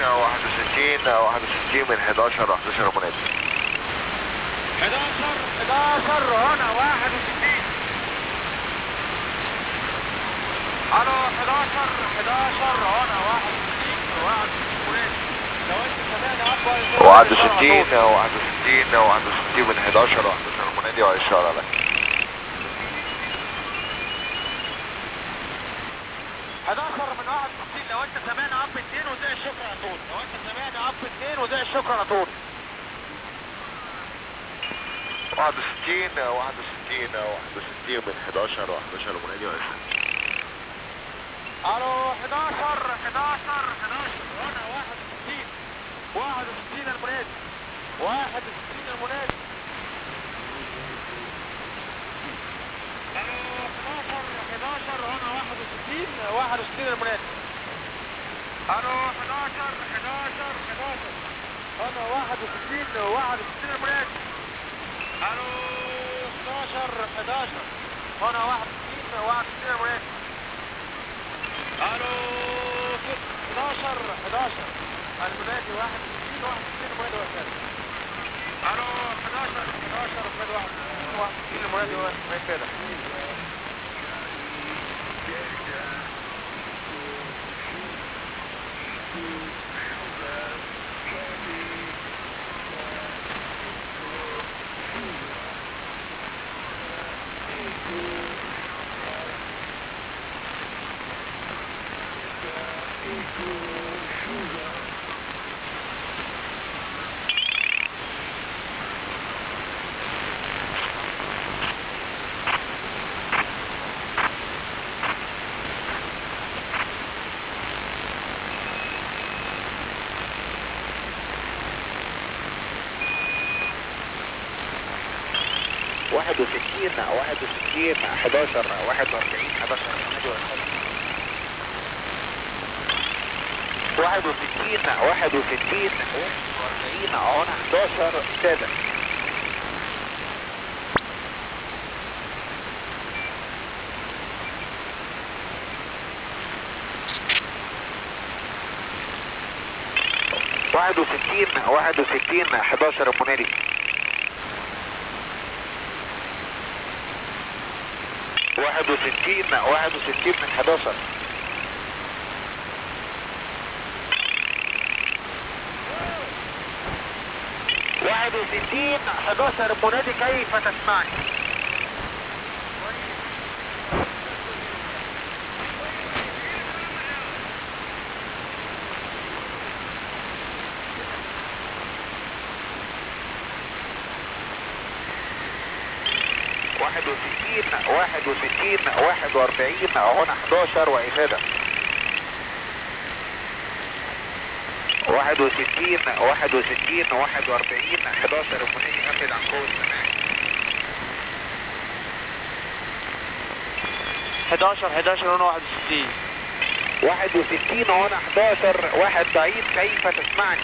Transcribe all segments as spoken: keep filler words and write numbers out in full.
واحد وستين واحد وستين من حداشر حداشر منادي. حداشر حداشر هنا واحد وستين. الو حداشر حداشر هنا واحد وستين واحد وستين منادي. لو انت سمعنا اكبر واحد وستين واحد وستين واحد وستين من حداشر حداشر منادي واشاره لك. حداشر من واحد وستين لو انت سمعنا اب اتنين وزي الشكر على طول. لو انت سمعنا اب اتنين وزي الشكر على طول. واحد وستين واحد وستين واحد وستين من حداشر حداشر منادي واشاره. الو حداشر حداشر حداشر هنا واحد وستين واحد وستين المنادي. واحد وستين المنادي. الو حداشر حداشر هنا واحد وستين واحد وستين المنادي. الو حداشر حداشر حداشر هنا واحد وستين واحد وستين المنادي. الو حداشر حداشر هنا واحد وستين واحد وستين المنادي. الو حداشر حداشر المنادي واحد وستين واحد وستين المنادي وكذا. الو حداشر حداشر المنادي واحد وستين واحد وستين المنادي وكذا. واحد وستين واحد وستين حداشر واحد واربعين حداشر واحد وستين واحد وستين واربعين هنا حداشر سادة. واحد وستين واحد وستين حداشر منادي. واحد وستين واحد وستين من حداشر. واحد وستين حداشر منادي كيف تسمعني؟ واحد وستين واحد وستين واحد واربعين هنا حداشر وإفادة. واحد وستين واحد وستين واحد واربعين حداشر منادي أفد عن قوة السماع. حداشر حداشر هنا واحد وستين. واحد وستين هنا حداشر واحد ضعيف كيف تسمعني؟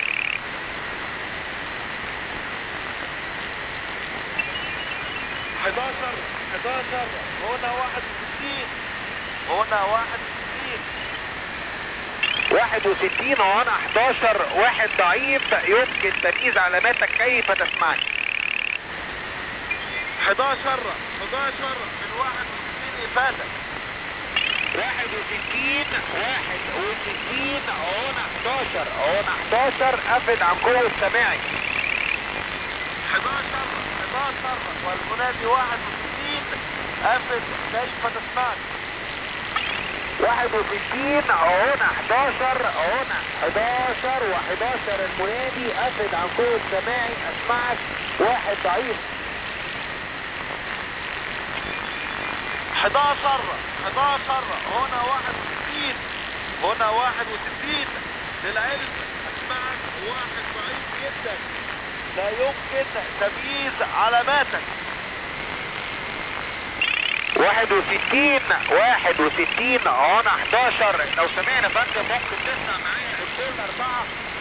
حداشر حداشر هنا واحد وستين هنا واحد وستين. واحد وستين هنا حداشر واحد ضعيف يمكن تمييز علاماتك كيف تسمعني؟ حداشر حداشر من واحد وستين إفادة. واحد وستين واحد وستين هنا حداشر هنا حداشر أفد عن قوة سماعي. حداشر حداشر والمنادي واحد وستين أفد كيف تسمعني؟ واحد وستين هنا حداشر هنا حداشر وحداشر المنادي أفد عن قوة سماعي أسمعك واحد ضعيف. حداشر حداشر هنا واحد وستين هنا واحد وستين للعلم أسمعك واحد ضعيف جدا لا يمكن تمييز علاماتك. واحد وستين واحد وستين هنا حداشر لو سمعنا فندم ممكن تسمع معايا الكل أربعة.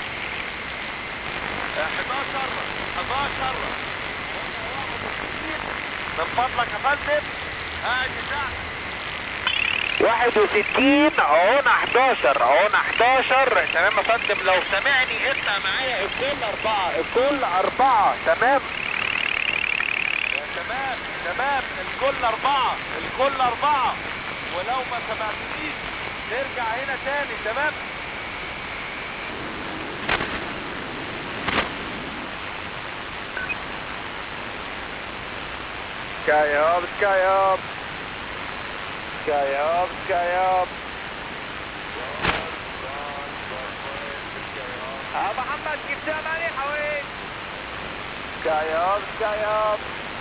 حداشر حداشر من فضلك يا فندم قاعد يساعدك. واحد وستين عون حداشر، عون حداشر. تمام يا فندم، لو سامعني اطلع معايا الكل اربعة، الكل اربعة. تمام تمام تمام، الكل اربعة، الكل اربعة. ولو ما سمعتنيش نرجع هنا تاني. تمام. سكاي هوب سكاي هوب سكاي هوب سكاي هوب. اه محمد جبتها مالي حوالي. سكاي هوب سكاي هوب.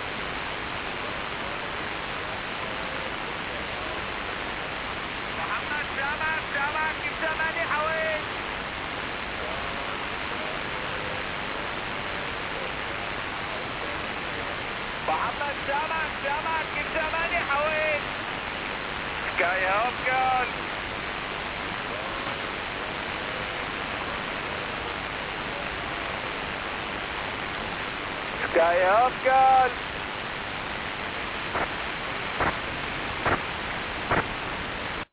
محمد سامعك سامعك جبتها مالي حوالي. محمد سامعك سامعك جبتها مالي حوالي. سكاي هوب جول. سكاي هوب جول.